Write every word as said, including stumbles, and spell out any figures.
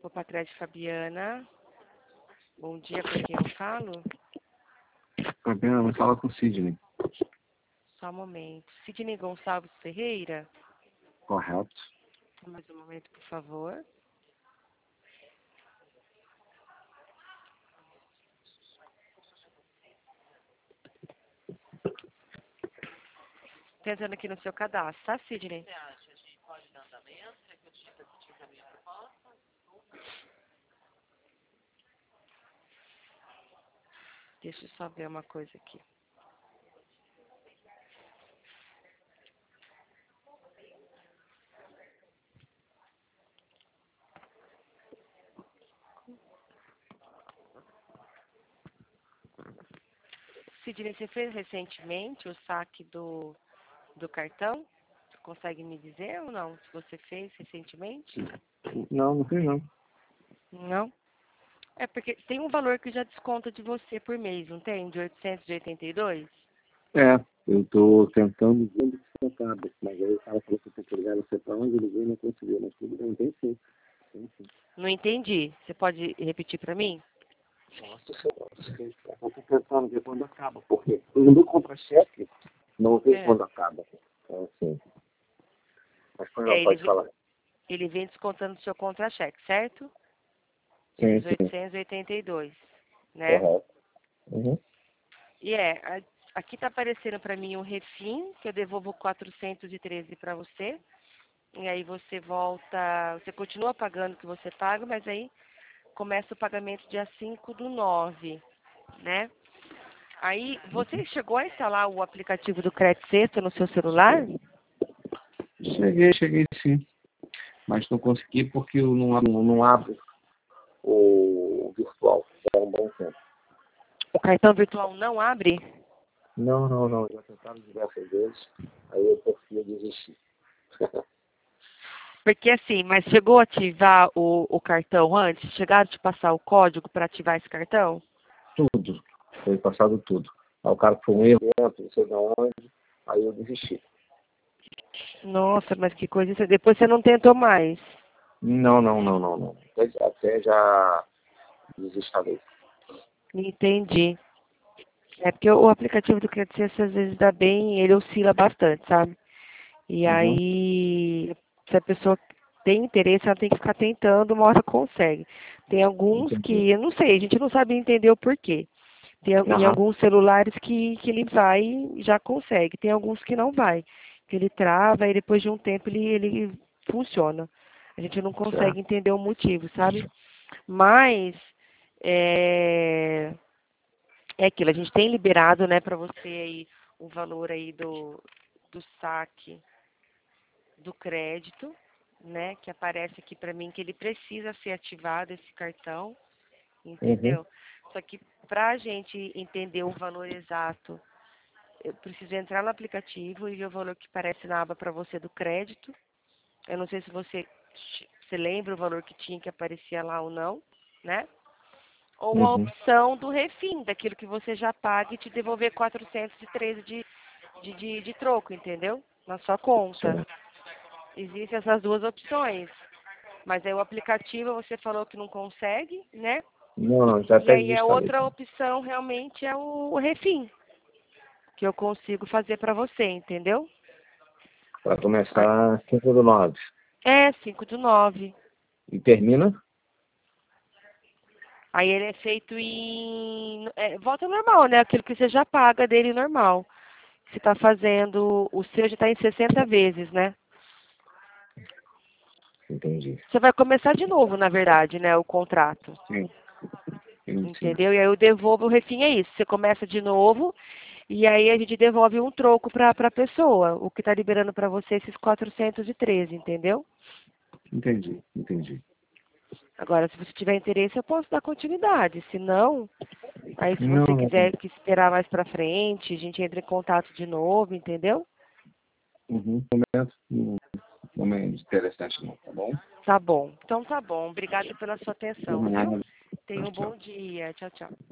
Patrícia Fabiana. Bom dia, com quem eu falo? Fabiana, fala com o Sidney. Só um momento. Sidney Gonçalves Ferreira? Correto. Mais um momento, por favor. Tentando aqui no seu cadastro, tá, Sidney? Deixa eu só ver uma coisa aqui. Sidney, você fez recentemente o saque do, do cartão? Você consegue me dizer ou não? Se você fez recentemente? Não, não fiz não. Não? É porque tem um valor que já desconta de você por mês, não tem? De oitocentos e oitenta e dois? É, eu tô tentando ver onde descontar, mas aí o cara falou que eu tenho que ligar você pra onde eu liguei e não conseguiu, mas tudo bem, tem sim. Tem sim. Não entendi. Você pode repetir para mim? Nossa, eu tô tentando ver quando acaba, porque no meu contra-cheque não vê É. quando acaba. Então, assim, mas não, É, ele, pode vem- falar. ele vem descontando do seu contra-cheque, certo? Sim, Esses sim, oitocentos e oitenta e dois, né? correto. Uhum. E é, a- aqui tá aparecendo para mim um refim, que eu devolvo quatrocentos e treze para você. E aí você volta, você continua pagando o que você paga, mas aí começa o pagamento dia cinco do nove, né? Aí, você chegou a instalar o aplicativo do Crédito Sexta no seu celular? Cheguei, cheguei sim. Mas não consegui porque eu não, não, não abro o virtual. Já é um bom tempo. O cartão virtual não abre? Não, não, não. Já tentaram diversas vezes. Aí eu prefiro desistir. Porque assim, mas chegou a ativar o, o cartão antes? Chegaram a te passar o código para ativar esse cartão? Tudo. Foi passado tudo. Aí o cara foi um erro, não sei de onde. Aí eu desisti. Nossa, mas que coisa. Isso- Depois você não tentou mais. Não, não, não, não, não. Até, até já desinstalei. Entendi. É porque o aplicativo do Crédito Sexta às vezes dá bem, ele oscila bastante, sabe? E Uhum. aí, se a pessoa tem interesse, ela tem que ficar tentando, uma hora consegue. Tem alguns Entendi. que, eu não sei, a gente não sabe entender o porquê. Tem al- em Aham. alguns celulares que, que ele vai e já consegue. Tem alguns que não vai. Que ele trava e depois de um tempo ele, ele funciona. A gente não consegue Certo. entender o motivo, sabe? Mas é, é aquilo, a gente tem liberado, né, para você aí o valor aí do, do saque do crédito, né, que aparece aqui para mim que ele precisa ser ativado esse cartão, Uhum. entendeu? Só que para a gente entender o valor exato, eu preciso entrar no aplicativo e ver o valor que aparece na aba para você do crédito. Eu não sei se você se lembra o valor que tinha que aparecia lá ou não, né? Ou a Uhum. opção do refim, daquilo que você já paga e te devolver quatrocentos e treze de, de, de, de troco, entendeu? Na sua conta. Certo. Existem essas duas opções. Mas aí o aplicativo você falou que não consegue, né? Não, não, já E até aí a desinstalei. outra opção realmente é o, o refim, que eu consigo fazer para você, entendeu? Para Ah, começar cinco do nove. é, cinco do nove. E termina? Aí ele é feito em. É, volta normal, né? Aquilo que você já paga dele normal. Você está fazendo. O seu já está em sessenta vezes, né? Entendi. Você vai começar de novo, na verdade, né? O contrato. Sim, sim, sim. Entendeu? E aí eu devolvo o refim, é isso. Você começa de novo e aí a gente devolve um troco para a pessoa, o que está liberando para você esses quatrocentos e treze, entendeu? Entendi, entendi. Agora, se você tiver interesse, eu posso dar continuidade. Se não, aí se Não, você não. quiser que esperar mais para frente, a gente entra em contato de novo, entendeu? Uhum. No momento, não, não é interessante não, tá bom? Tá bom. Então tá bom. Obrigada pela sua atenção, viu? Uhum. Tenha um Tchau. bom dia. Tchau, tchau.